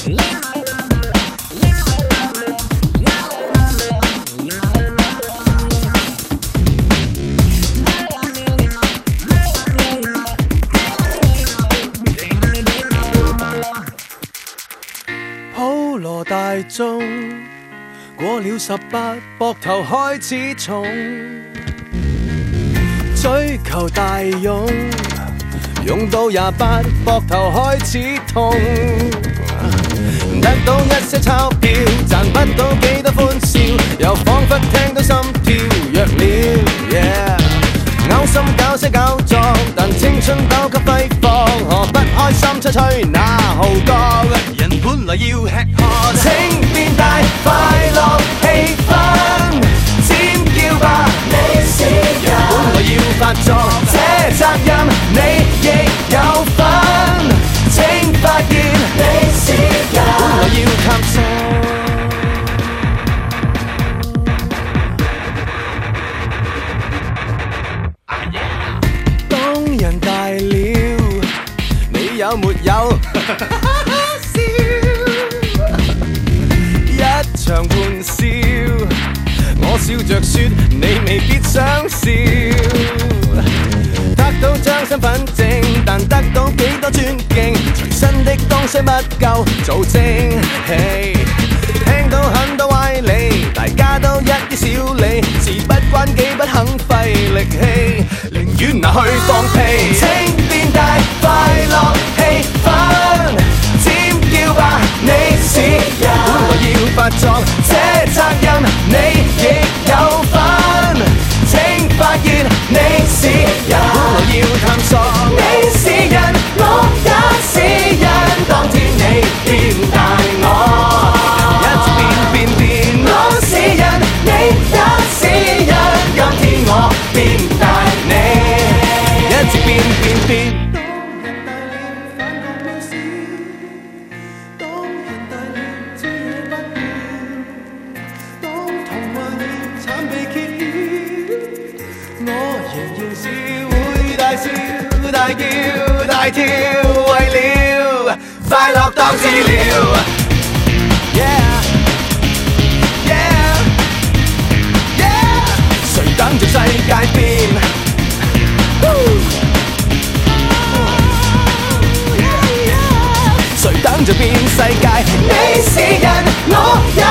普羅大眾過了18，膊頭開始重，追求大勇，用到28，膊頭開始痛。得到一些鈔票，賺不到幾多歡笑，又彷彿聽到心跳弱了。Yeah. 勾心搞些搞作，但青春都給揮霍，何不開心吹吹那號角？人本來要吃喝，請變大快樂氣氛，尖叫吧你是人，本來要發作，這責任你亦有份，請發現你是人，本來要探索。人大了，你有沒有笑？一場玩笑，我笑着說，你未必想笑。得到張身份證，但得到幾多尊敬？隨身的東西不夠做證。Hey, 聽到很多歪理，大家都一啲小理，事不關己不肯費力氣，寧願拿去放屁。請變大快樂氣氛，尖叫吧你是人，本來要發作，這責任你亦有份，請發現你是人，本來要探索。你是人，我也是人，當天你變大我。我是人，你也是人，今天我變大你，一直變。當人大了，反倒沒事；當人大了，知不變。當童話已慘被揭曉，我仍然是會大笑、大叫、大跳，為了快樂當治療。Yeah.等着世界變，誰等着變世界？你是人，我也